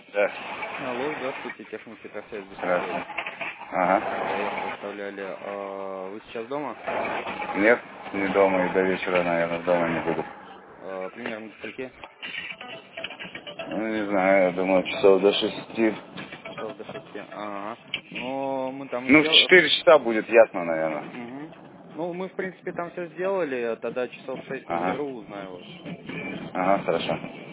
Да. Алло, здравствуйте, техники торсайз беспокоит. Здравствуйте. Ага. Вас оставляли. Вы сейчас дома? Нет, не дома и до вечера, наверное, дома не буду. Примерно до скольки? Ну, не знаю, я думаю, часов до 6. Часов до 6. Ага. Но мы там Ну, в сделали... 4 часа будет ясно, наверное. Угу. Ну, мы, в принципе, там все сделали. Тогда часов в 6 Ага. наберу, узнаю вас. Ага, хорошо.